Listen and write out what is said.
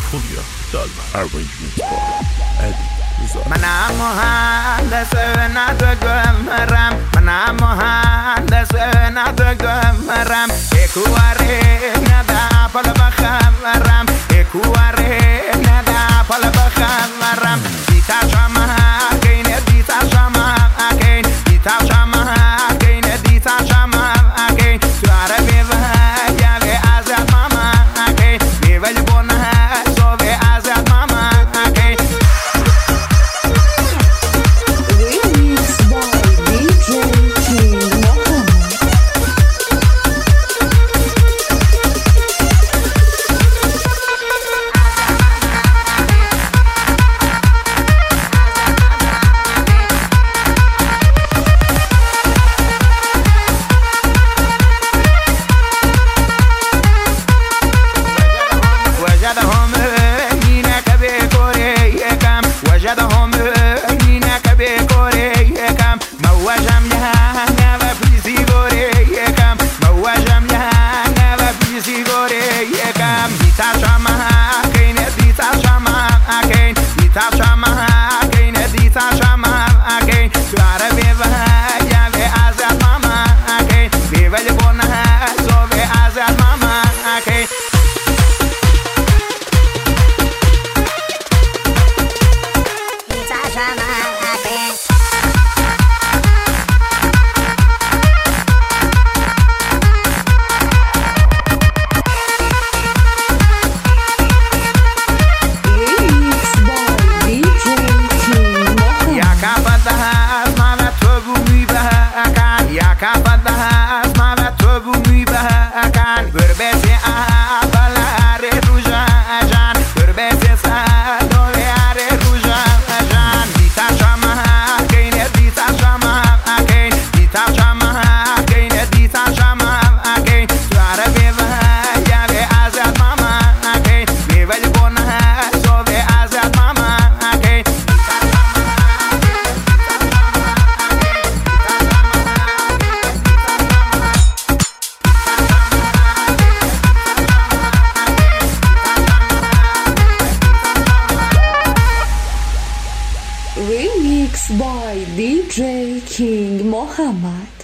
Konya Dalma Arrangements by Eddie Rizal. منم مهندس ندگمرم منم مهندس ندگمرم اکواره ندا پل بخمرم اکواره ندا پل بخمرم دیتا شما کین دیتا شما کین دیتا شما کین دیتا شما کین تو عربی و یا به ازت ماما کین میولی بونه سو به ازت ماما کین وجدهم اینک به کوریکم موجم یه و پیسی گوریکم موجم یه و پیسی گوریکم دیتا شما کین دیتا شما کین دیتا شما کین دیتا شما کین تو عربی و یا به ازت ماما کین بیولی بونه سو به ازت ماما کین Remix by DJ King Mohammed.